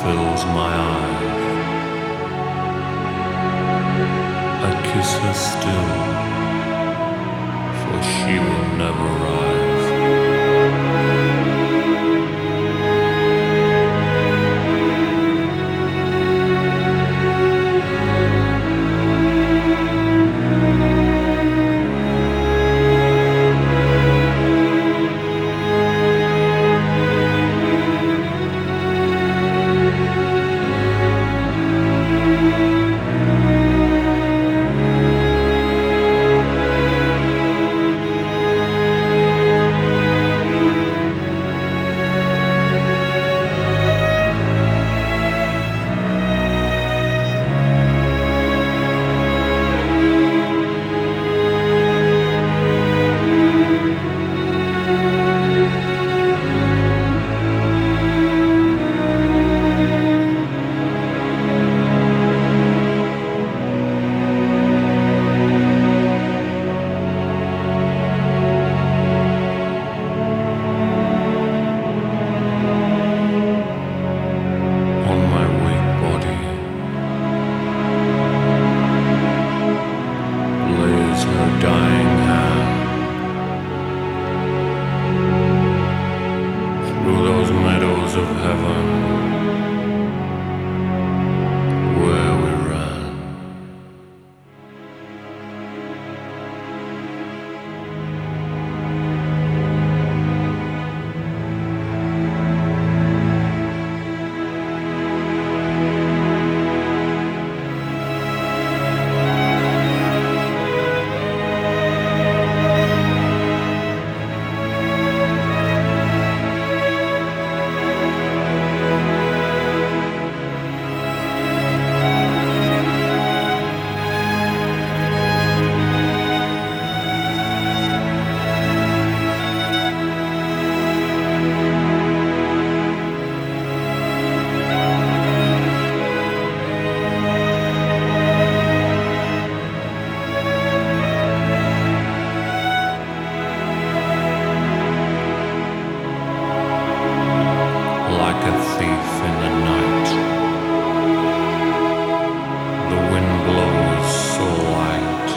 fills my eyes. I kiss her still, for she will never rise. Dying hand through those meadows of heaven where we ran. Like a thief in the night, the wind blows so light.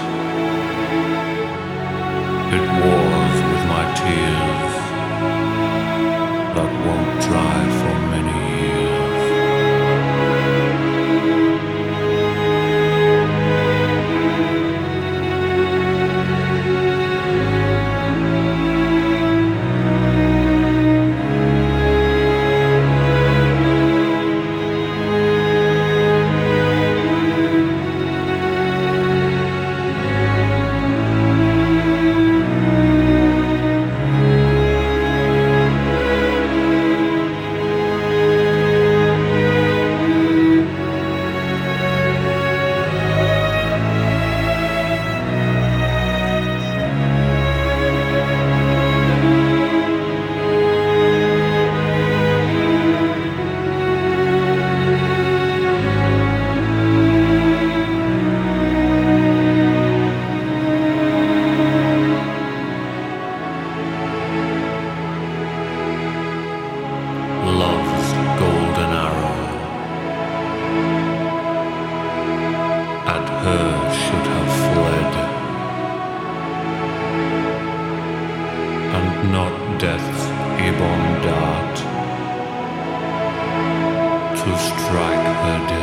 It wars with my tears that won't dry for many years. Love's golden arrow at her should have fled, and not death's ebon dart to strike her dead.